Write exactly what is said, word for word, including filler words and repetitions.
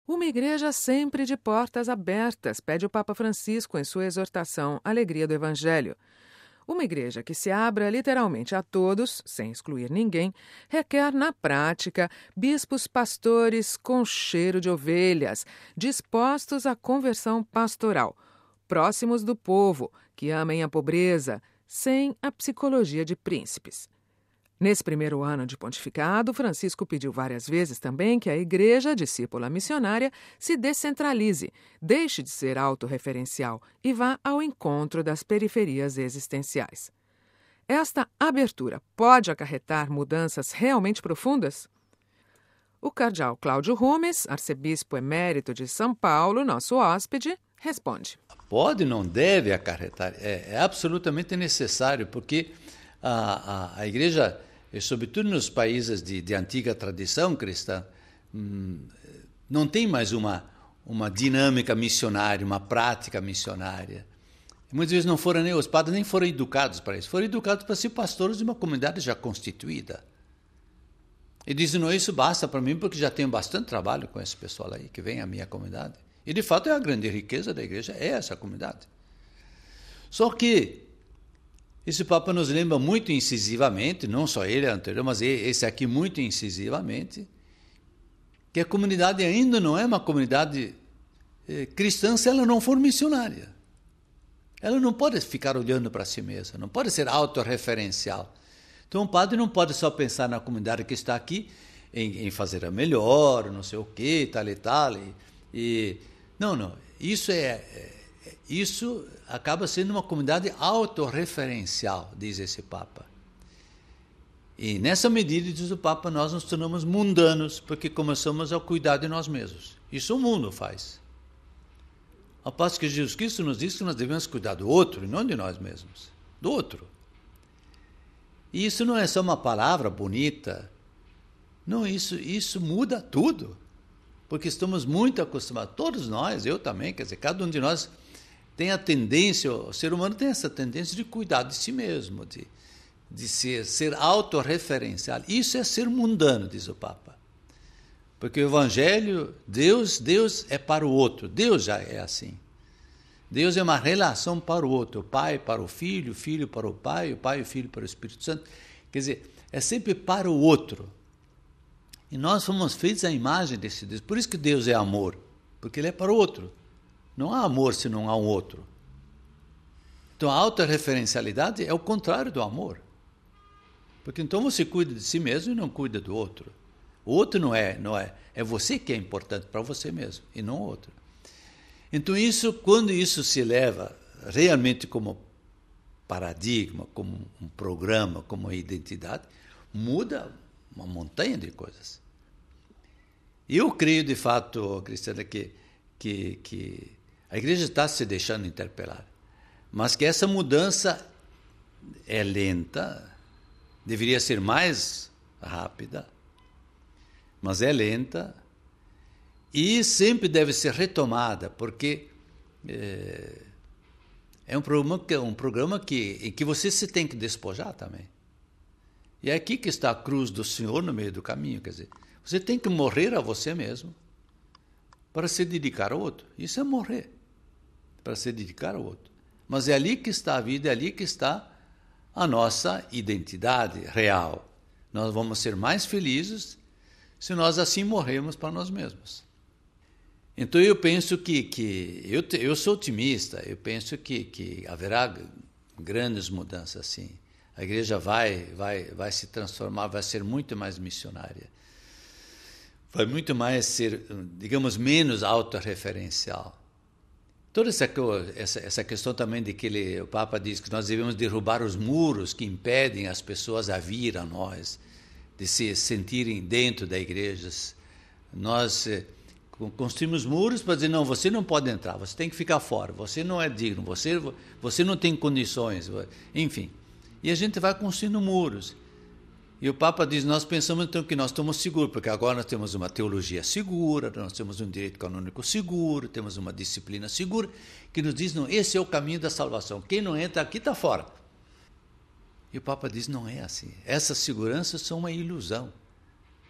Uma igreja sempre de portas abertas, pede o Papa Francisco em sua exortação Alegria do Evangelho. Uma igreja que se abra literalmente a todos, sem excluir ninguém, requer na prática bispos pastores com cheiro de ovelhas, dispostos à conversão pastoral, próximos do povo, que amem a pobreza, sem a psicologia de príncipes. Nesse primeiro ano de pontificado, Francisco pediu várias vezes também que a igreja discípula missionária se descentralize, deixe de ser autorreferencial e vá ao encontro das periferias existenciais. Esta abertura pode acarretar mudanças realmente profundas? O cardeal Cláudio Rumes, arcebispo emérito de São Paulo, nosso hóspede, responde. Pode, não deve acarretar, é, é absolutamente necessário, porque a, a, a igreja, e sobretudo nos países de, de antiga tradição cristã, hum, não tem mais uma, uma dinâmica missionária, uma prática missionária. Muitas vezes não foram nem os padres nem foram educados para isso, foram educados para ser pastores de uma comunidade já constituída. E dizem, não, isso basta para mim, porque já tenho bastante trabalho com esse pessoal aí, que vem à minha comunidade. E, de fato, é a grande riqueza da igreja, é essa comunidade. Só que esse Papa nos lembra muito incisivamente, não só ele anterior, mas esse aqui muito incisivamente, que a comunidade ainda não é uma comunidade eh, cristã se ela não for missionária. Ela não pode ficar olhando para si mesma, não pode ser autorreferencial. Então o padre não pode só pensar na comunidade que está aqui, em, em fazer a melhor, não sei o quê, tal e tal. E, e, não, não, isso é... é Isso acaba sendo uma comunidade autorreferencial, diz esse Papa. E nessa medida, diz o Papa, nós nos tornamos mundanos, porque começamos a cuidar de nós mesmos. Isso o mundo faz. Ao passo que Jesus Cristo nos diz que nós devemos cuidar do outro, e não de nós mesmos. Do outro. E isso não é só uma palavra bonita. Não, isso, isso muda tudo. Porque estamos muito acostumados, todos nós, eu também, quer dizer, cada um de nós tem a tendência, o ser humano tem essa tendência de cuidar de si mesmo, de, de ser, ser autorreferencial. Isso é ser mundano, diz o Papa. Porque o Evangelho, Deus, Deus é para o outro, Deus já é assim. Deus é uma relação para o outro, o Pai para o Filho, o Filho para o Pai, o Pai e o Filho para o Espírito Santo. Quer dizer, é sempre para o outro. E nós fomos feitos à imagem desse Deus. Por isso que Deus é amor, porque Ele é para o outro. Não há amor se não há um outro. Então a autorreferencialidade é o contrário do amor. Porque então você cuida de si mesmo e não cuida do outro. O outro não é, não é, é você que é importante para você mesmo e não o outro. Então isso, quando isso se leva realmente como paradigma, como um programa, como uma identidade, muda uma montanha de coisas. Eu creio de fato, Cristiana, que, que, que a igreja está se deixando interpelar, mas que essa mudança é lenta, deveria ser mais rápida, mas é lenta e sempre deve ser retomada, porque é, é um programa, um programa que, em que você se tem que despojar também. E é aqui que está a cruz do Senhor no meio do caminho, quer dizer, você tem que morrer a você mesmo para se dedicar ao outro. Isso é morrer, para se dedicar ao outro. Mas é ali que está a vida, é ali que está a nossa identidade real. Nós vamos ser mais felizes se nós assim morrermos para nós mesmos. Então eu penso que, que eu, eu sou otimista, eu penso que, que haverá grandes mudanças assim. A igreja vai, vai, vai se transformar, vai ser muito mais missionária. Vai muito mais ser, digamos, menos autorreferencial. Toda essa, essa, essa questão também de que ele, o Papa diz que nós devemos derrubar os muros que impedem as pessoas a vir a nós, de se sentirem dentro da igreja. Nós eh, construímos muros para dizer, não, você não pode entrar, você tem que ficar fora, você não é digno, você, você não tem condições, enfim. E a gente vai construindo muros. E o Papa diz, nós pensamos então que nós estamos seguros, porque agora nós temos uma teologia segura, nós temos um direito canônico seguro, temos uma disciplina segura, que nos diz, não, esse é o caminho da salvação. Quem não entra aqui está fora. E o Papa diz, não é assim. Essas seguranças são uma ilusão.